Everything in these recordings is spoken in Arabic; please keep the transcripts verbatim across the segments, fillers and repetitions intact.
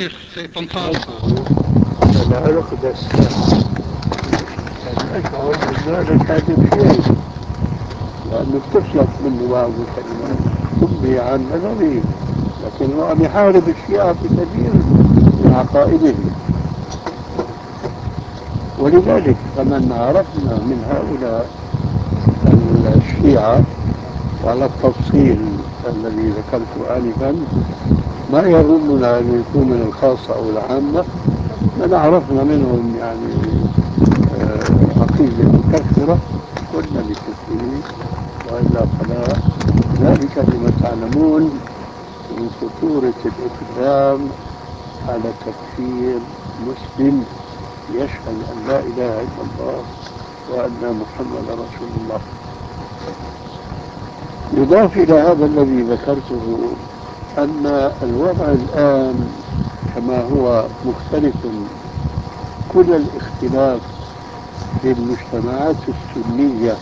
شيخ في طنطاس. العرق بس أشعر أن ذلك هذا شيء، لأنه بتفلت منه بعض الكلمات تنبي عن نظري، لكن هو عم يحارب الشيعة في كثير من عقائدهم. ولذلك فمن عرفنا من هؤلاء الشيعة وعلى التفصيل الذي ذكرته آنفا ما يظننا أن يكون من الخاصة أو العامة، من عرفنا منهم يعني آه، عقيدة مكفرة قلنا بكفره، وإلا فلا. ذلك لما تعلمون من خطورة الإقدام على تكفير مسلم يشهد أن لا إله إلا الله وأن محمد رسول الله. يضاف إلى هذا الذي ذكرته أن الوضع الآن كما هو مختلف كل الاختلاف في المجتمعات السنية،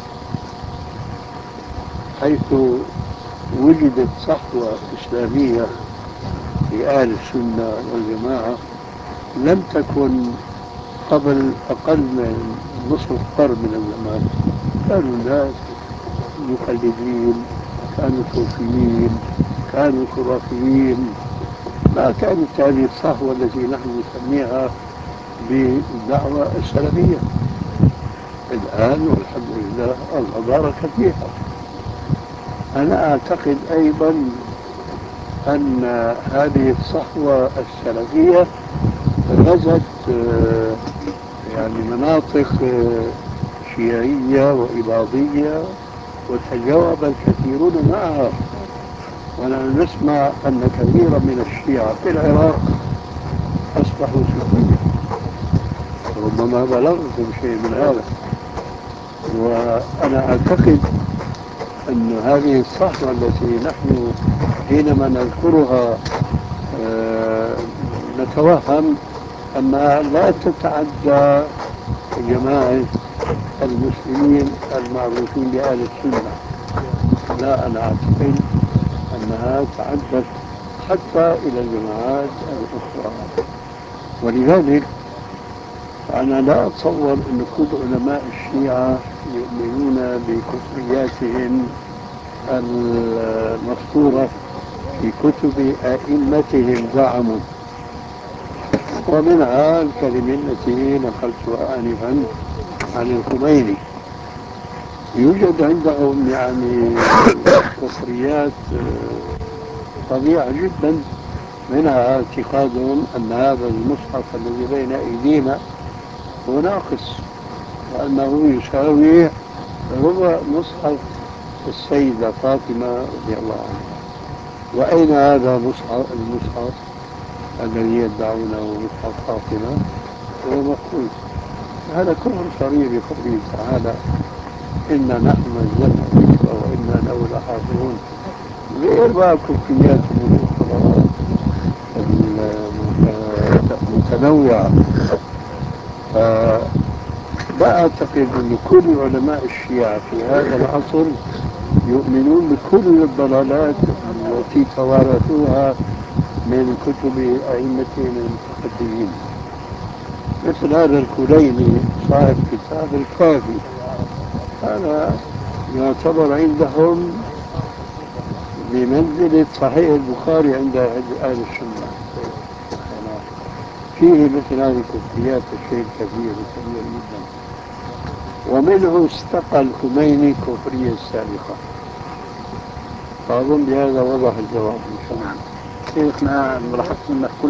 حيث وجدت صحوة إسلامية في أهل السنة والجماعة لم تكن قبل أقل من نصف قرن من الزمان. كانوا الناس مقلدين، كانوا صوفيين، كانوا خرافيين، ما كانت هذه الصحوة التي نحن نسميها بالدعوة السلفية. الآن والحمد لله الله بارك فيها. أنا أعتقد أيضا أن هذه الصحوة السلفية غزت يعني مناطق شيعية وإباضية وتجاوب الكثيرون معها، ونحن نسمع أن كثيرا من الشيعة في العراق أصبحوا سنية، ربما بلغكم شيء من هذا. وأنا أعتقد أن هذه الصحوة التي نحن حينما نذكرها آه نتوهم أنها لا تتعدى جماعة المسلمين المعروفين بأهل السنة. لا، أنا أعتقد أنها تعدت حتى إلى الجماعات الأخرى. ولذلك أنا لا أتصور أن كل علماء الشيعة يؤمنون بكفرياتهم المذكورة في كتب أئمتهم زعموا، ومنها الكلمة التي نقلتها آنفا عن الخميني. يوجد عندهم يعني كفريات فظيعة جدا، منها اعتقادهم أن هذا المصحف الذي بين أيدينا هو ناقص، وأنه يساوي ربع مصحف السيدة فاطمة رضي الله عنها. وأين هذا مصحف المصحف الذي يدعونه مصحف فاطمة؟ هو مفقود. هذا كفر صريح بقوله تعالى إنا نحن نزلنا الذكر وإنا له لحافظون، غير بقى كفرياتهم الأخرى المتنوعة. فلا أعتقد أن كل علماء الشيعة في هذا العصر يؤمنون بكل الضلالات التي توارثوها من كتب أئمتهم المتقدمين، مثل هذا الكليني صاحب كتاب الكافي. هذا يعتبر عندهم بمنزلة صحيح البخاري عند أهل السنة. فيه مثل هذه الكفريات الشيء كثير وكبير جدا، ومنه استقى الخميني كفرية السابقة. فأظن بهذا وضح الجواب إن شاء الله. شيخنا لاحظت أن